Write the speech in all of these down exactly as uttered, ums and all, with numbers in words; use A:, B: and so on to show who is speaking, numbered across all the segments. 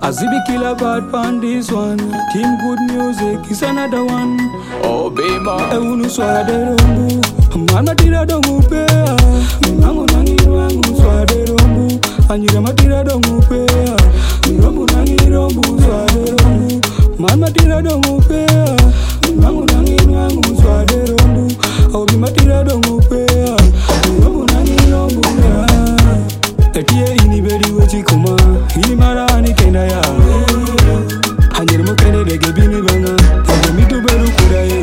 A: Azibi killer bad pan this one. Team good music is another one.
B: Oh bema
A: Eunu swade rombu Mama tira dongu pea Minangu nangi wangu swade rombu Anyira matira dongu pea Mirombu nangi rombu swade rombu Mama tira dongu pea Minangu nangi wangu swade rombu Obi matira dongu pea Mirombu nangi rombu pea Etie ini beri wechi kuma Ini marani kenda ya Anyira mukende dege bini banga Ege mitu beru kudaye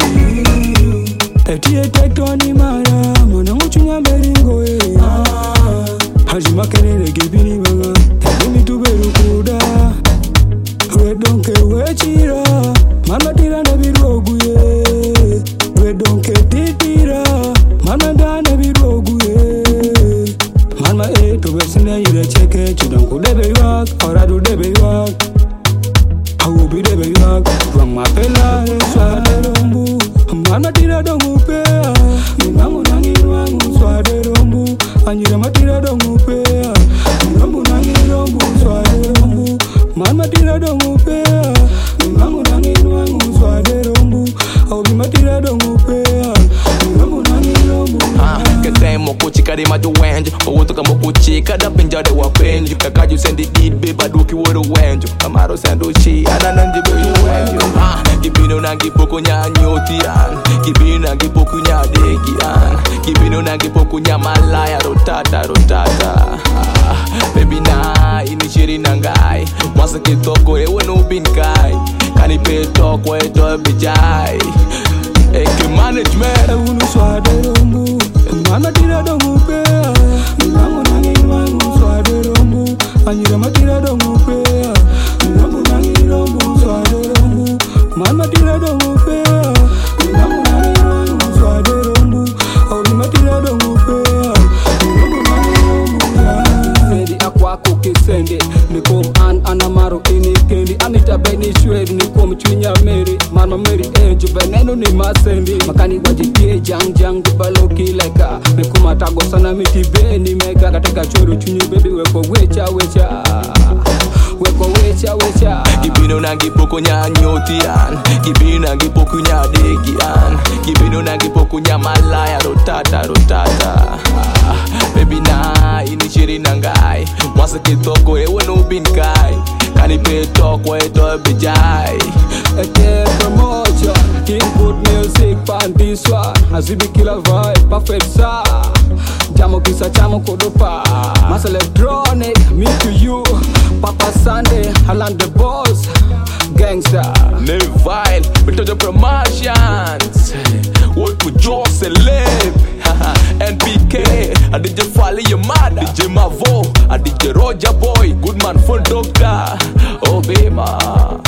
A: Etie tektoni mara Mwana nguchunya meringo eh Hajima kenere gebini banga Ege mitu beru kuda We donke we chira Mama tira na birogu ye We donke titira Mama dana birogu ye Mama eh to besine yire cheke Chidonku debe yuak Oradu debe yuak Haubi debe yuak Wang mapela Swade rombu Mama tira dongu pea Minangu nangi wangu swade rombu Anyira matira dongu pea Mirombu nangi rombu swade rombu Mama tira dongu pea Minangu nangi wangu swade rombu Aubi matira dongu pea Mirombu nangi rombu
B: Kete moko chika de majo wenjo Owoto kama moko chika da pinja de wapenjo Kakaju sendi did beba duki woro wenjo Kamaro sendo shi ananandi be yu wenjo Kibino nangi poko nya nyotian Kibino nangi poko nya degian Kibino nangi poko nya malaya rotata rotata Baby na ini shiri nangai Masa kitoko ewe no binkai Kani pe toko eto bijai Eke management
A: Eunu swade rombu Mama tira dongu pea Minangu nangi wangu swade rombu Anyira matira dongu pea Mirombu nangi rombu swade rombu Mama tira dongu pea Minangu nangi wangu swade rombu Aubi matira dongu pea Mirombu nangi rombu Sendi akwa kukisende Nikom an anamaro ini kendi Anita beni shwedi Nikom chwinya meri Mama meri ejo veneno ni masendi Makani wajipie jang jang Dibalo kileka Nikuma tago sana miti beni mega Kateka choro chunyu baby weko wecha wecha Weko wecha wecha
B: Kibino nangi poko nya nyotian Kibino nangi poko nya degian Kibino nangi poko nya malaya rotata rotata Baby na ini shiri nangai Masa kitoko ewe no binkai Kani pe toko eto bijai
A: Ete promotion King good music pan this one Azibi killer vibe perfect sa Jamo kisa chamo kodopa Mas electronic me to you Papa Sunday Alan the boss Gangsta
B: Neville Betojo promotions Work with Joe Celeb N P K I D J Fali your mother D J Mavo I D J Roger Boy Good man for doctor Oh Bema